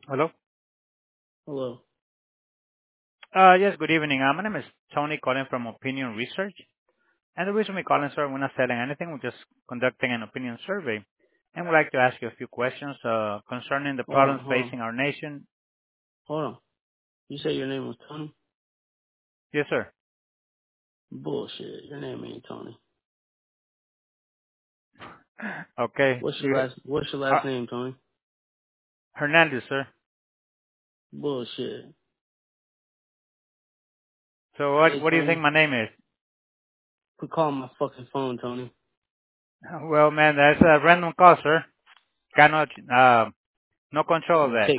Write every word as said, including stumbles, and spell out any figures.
Hello? Hello. Uh, yes, good evening. Uh, my name is Tony calling from Opinion Research. And the reason we're calling, sir, we're not selling anything. We're just conducting an opinion survey. And we'd like to ask you a few questions uh, concerning the Hold on, problems hold on, facing our nation. hold on. You say your name was Tony? Yes, sir. Bullshit. Your name ain't Tony. Okay. What's your You, last What's your uh, last name, Tony? Hernandez, sir. Bullshit. So what, Hey, what do you think Tony. my name is? Quit calling my fucking phone, Tony. Well, man, that's a random call, sir. Cannot, uh, no control of You that. take